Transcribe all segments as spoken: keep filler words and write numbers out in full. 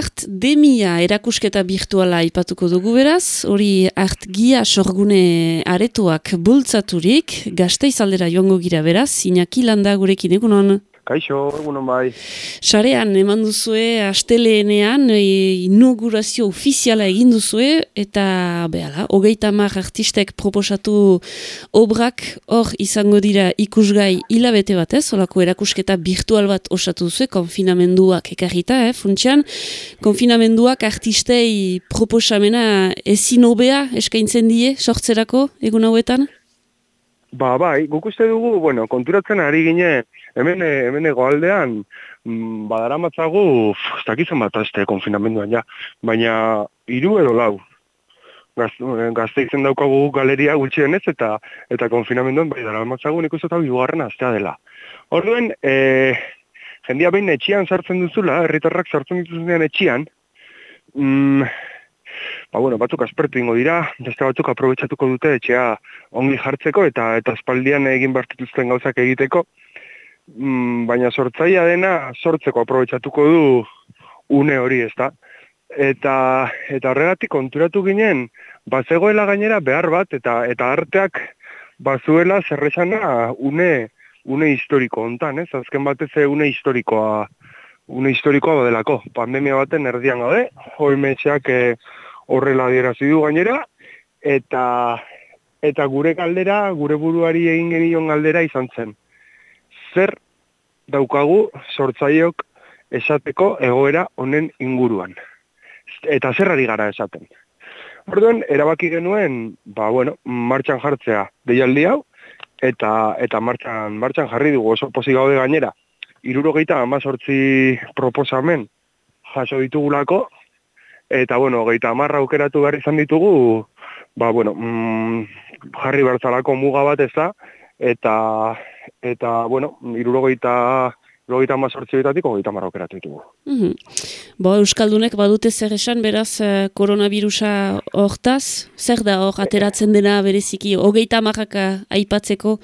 Art Demia erakusketa virtuala aipatuko dugu beraz, hori Art Gia sorgune aretoak bultzaturik, Gasteiz aldera joango gira beraz, Iñaki Landa gurekin egunon. Kaixo, egunon bai. Sarean eman duzue asteleenean e, inaugurazio ofiziala egin duzue eta behala, hogeita hamar artistek proposatu obrak hor izango dira ikusgai hilabete batez, holako erakusketa virtual bat osatu duzue, konfinamenduak ekarrita, eh, funtsian. Konfinamenduak artistei proposamena ezin hobea eskaintzen die sortzerako egun hauetan? Ba, bai, guk uste dugu, bueno, konturatzen ari gine, hemen, hemen egoaldean, mm, badaramatzagu, ez dakizan bat azte konfinamenduan, ja, baina hiru edo lau. Gaz, Gazteizen daukagu galeria gutxienez eta eta konfinamenduan bai daramatzagu nik uste eta bigarren astea dela. Orduen, e, jendia behin etxian sartzen duzula, herritarrak sartzen dituzunean etxian, mm, ba, bueno, batzuk aspertu ingo dira, beste batzuk aprobetxatuko dute etxea ongi jartzeko eta eta espaldian egin bartituzten gauzak egiteko, mm, baina sortzailea dena sortzeko aprobetxatuko du une hori, ezta? Eta eta horregatik konturatu ginen, bazegoela gainera behar bat eta eta arteak bazuela zerresana une une historiko hontan, ez? Azken batez une historikoa une historikoa badelako. Pandemia baten erdian gaude, O M S-ak eh, horrela adierazi du gainera, eta eta gure galdera, gure buruari egin genion galdera izan zen. Zer daukagu sortzaileok esateko egoera honen inguruan? Eta zer ari gara esaten? Orduan, erabaki genuen, ba, bueno, martxan jartzea deialdi hau, eta eta martxan, martxan jarri dugu oso pozik gaude gainera. Hirurogeita hamazortzi proposamen jaso ditugulako, eta, bueno, hogeita hamar aukeratu behar izan ditugu, ba, bueno, mm, jarri bertzalako muga bat ez da, eta, eta bueno, hirurogeita hirurogeita hamazortzi betatik hogeita hamar aukeratu ditugu. Mm-hmm. Bo, Euskaldunek badute zer esan, beraz, eh, koronavirusa hortaz, zer da hor ateratzen dena bereziki, hogeita hamarrak aipatzeko?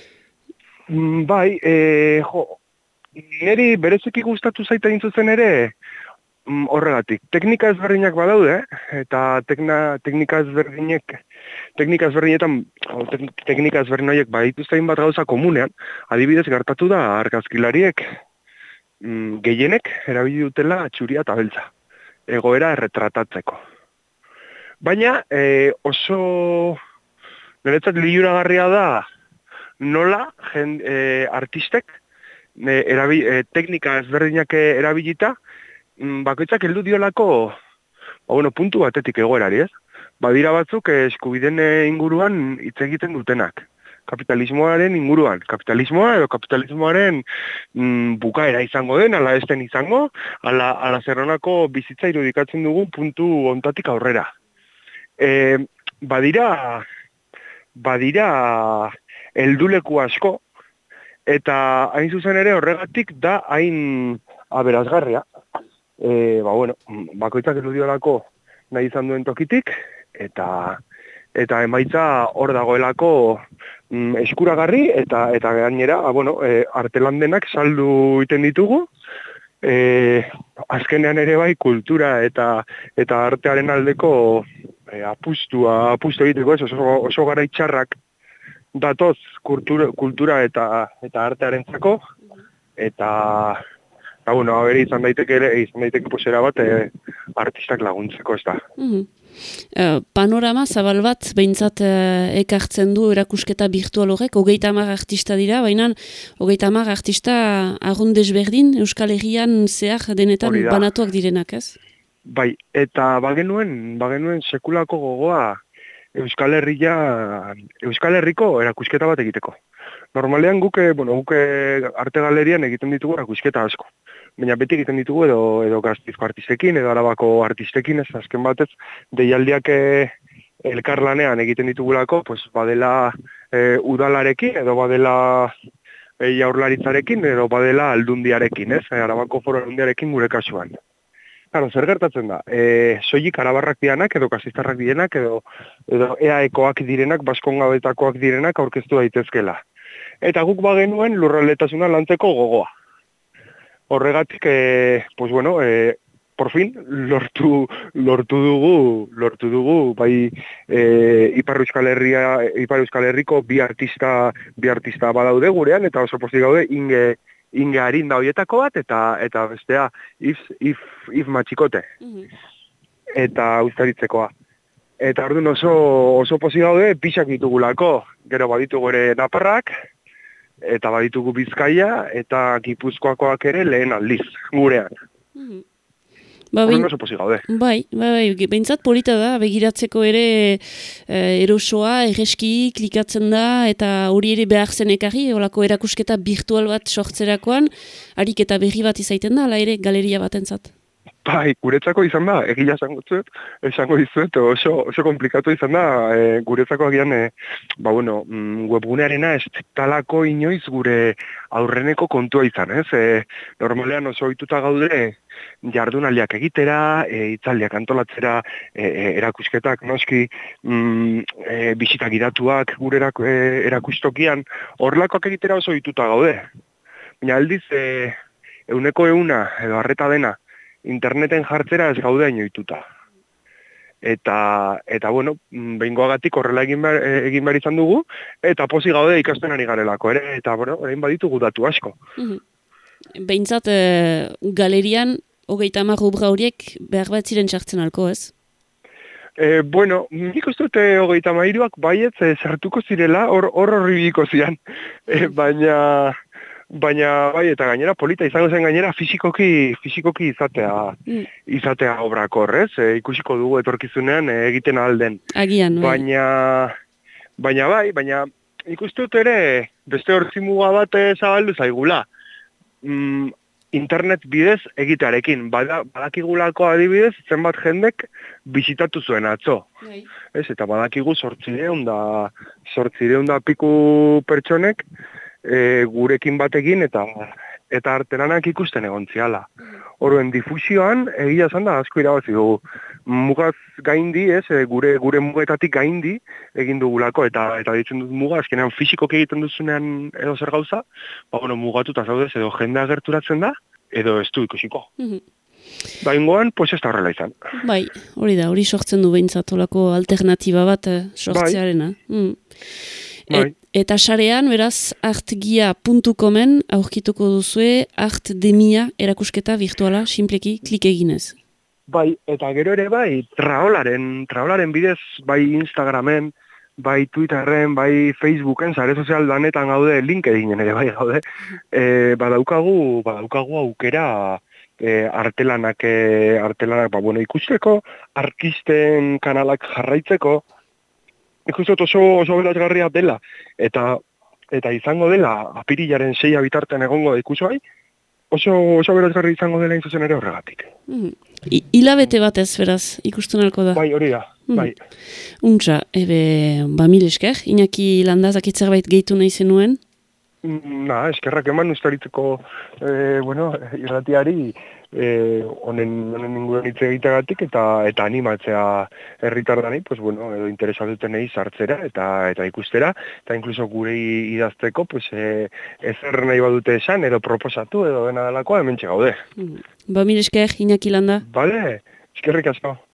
Mm, bai, e, jo, niri bereziki gustatu zaita dintzuzen ere, mm, horregatik. Teknika ezberdinak badaude, eta tekna, teknika ezberdinek, teknika ezberdinetan, te, teknika ezberdin horiek badituztein bat gauza komunean, adibidez gertatu da argazkilariek mm, gehienek erabili dutela txuria eta beltza, egoera erretratatzeko. Baina e, oso niretzat liluragarria da nola jen, e, artistek e, erabi, e, teknika ezberdinak erabilita, bakoitzak heldu diolako, ba, bueno, puntu batetik egoerari, ez? Badira batzuk eskubideen inguruan hitz egiten dutenak. Kapitalismoaren inguruan. Kapitalismoa edo kapitalismoaren mm, bukaera izango den, ala esten izango, ala, ala zerronako bizitza irudikatzen dugu puntu ontatik aurrera. E, badira, badira helduleku asko, eta hain zuzen ere horregatik da hain aberazgarria. E, ba, bueno, bakoitzak eludiolako nahi izan duen tokitik, eta eta emaitza hor dagoelako mm, eskuragarri, eta eta gainera, ba, bueno, e, artelan denak saldu iten ditugu, e, azkenean ere bai kultura eta eta artearen aldeko e, apustua, apustu egiteko, ez, oso, oso gara itxarrak datoz kultura, kultura eta eta artearentzako, eta Eta, bueno, abere izan daiteke ere, izan daiteke posera bat e, artistak laguntzeko, ez da. Mm-hmm. uh, panorama zabal bat, behintzat uh, ekartzen du erakusketa virtual horrek, hogeita hamar artista dira, baina hogeita hamar artista arrun desberdin, Euskal Herrian zehar denetan banatuak direnak, ez? Bai, eta bagenuen, bagenuen sekulako gogoa Euskal Herria, Euskal Herriko erakusketa bat egiteko. Normalean guke, bueno, guke arte galerian egiten ditugu erakusketa asko. Baina beti egiten ditugu edo, edo Gasteizko artistekin, edo Arabako artistekin, ez azken batez, deialdiak elkarlanean egiten ditugulako, pues, badela e, udalarekin, edo badela e, jaurlaritzarekin, edo badela aldundiarekin, ez? Arabako Foru Aldundiarekin gure kasuan. Claro, zer gertatzen da? E, soilik arabarrak direnak, edo kasiztarrak direnak, edo, edo eaekoak direnak, baskongabetakoak direnak aurkeztu daitezkela. Eta guk bagenuen lurraldetasuna lantzeko gogoa. Horregatik, e, pues bueno, e, por fin, lortu, lortu dugu, lortu dugu, bai, e, Ipar Euskal Herria, Ipar Euskal Herriko bi artista, bi artista badaude gurean, eta oso pozik gaude, inge, inge Arinda hoietako bat, eta eta bestea, if, if, if matxikote. Mm-hmm. Eta Uztaritzekoa. Eta orduan oso, oso pozik gaude, pixak ditugulako, gero baditugu ere Naparrak, eta baditugu Bizkaia, eta Gipuzkoakoak ere lehen aldiz, gurean. Mm-hmm. Ba, behin, oso pozik gaude. Bai, bai, bai, behintzat polita da, begiratzeko ere eh, erosoa, erreski, klikatzen da, eta hori ere behar zen ekarri, holako erakusketa virtual bat sortzerakoan, harik eta berri bat izaiten da, ala ere galeria batentzat. Bai, guretzako izan da, egia esango zuet, esango dizuet, oso, oso komplikatu izan da, e, guretzako agian, e, ba bueno, webgunearena ez talako inoiz gure aurreneko kontua izan, ez? E, normalean oso ohituta gaude jardunaldiak egitera, e, hitzaldiak antolatzera, e, e, erakusketak, noski, mm, e, bisitak idatuak gure erak, e, erakustokian, horrelakoak egitera oso ohituta gaude. Baina aldiz, e, euneko euna, edo arreta dena, interneten jartzera ez gaude inoituta. Eta, eta bueno, behingoagatik horrela egin behar, egin behar izan dugu, eta pozik gaude ikasten ari garelako ere, eta bueno, orain baditugu datu asko. Mm-hmm. Behintzat, e, galerian, hogeita hamar obra horiek behar bat ziren sartzen alko, ez? E, bueno, nik uste dute hogeita hamairuak baietz e, sartuko zirela, hor horri biko zian, e, baina... Baina, bai, eta gainera, polita izango zen gainera, fizikoki, fizikoki izatea, mm. izatea obrak horrez, e, ikusiko dugu etorkizunean e, egiten alden. Agian, bai. Baina, baina bai, baina ikustut ere, beste hortzimuga bat zabaldu zaigula. Mm, internet bidez egitearekin, Bada, badakigulako adibidez, zenbat jendek bisitatu zuen atzo. Bai. Ez, eta badakigu sortzireun da, sortzireun da piku pertsonek, E, gurekin batekin eta eta artelanak ikusten egon ziala. Horren difusioan, egia zan da, asko irabazi dugu. Mugaz gaindi, ez, gure gure mugetatik gaindi egin dugulako, eta eta ditzen dut muga, azkenean fizikoki egiten duzunean edo zer gauza, ba, bueno, mugatuta zaudez, edo jendea gerturatzen da, edo ez du ikusiko. Mm-hmm. Baingoan, pues ez da horrela izan. Bai, hori da, hori sortzen du behintzat, olako alternatiba bat sortzearena. Bai. Mm. Bai. Et, eta sarean, beraz, artgia puntu comen aurkituko duzue artdemia erakusketa virtuala, simpleki, klik eginez. Bai, eta gero ere bai, traolaren, traolaren bidez, bai Instagramen, bai Twitterren, bai Facebooken, sare sozial danetan gaude, LinkedInen ere bai gaude, e, badaukagu, badaukagu aukera e, artelanak, e, artelanak, ba, bueno, ikusteko, artisten kanalak jarraitzeko, ikustot oso, oso berazgarria dela, eta eta izango dela, apirilaren seia bitartean egongo da ikusoi, oso, oso berazgarri izango dela inzuzen ere horregatik. Mm. Hilabete batez, beraz, ikusten alko da. Bai, hori da, mm. bai. Untxa, ebe, ba mil esker, Iñaki Landazak itzerbait gehitu nahi zenuen? Na, eskerrak eman Uztaritzeko, e, bueno, irratiari, eh honen honen inguruan hitz egiteagatik eta eta animatzea herritarrei, pues bueno, edo interesatutenei sartzera eta eta ikustera eta incluso gure idazteko, pues eh ezer nahi badute esan edo proposatu edo dena delakoa hementxe gaude. Ba, mil esker, Iñaki Landa. Vale, eskerrik asko.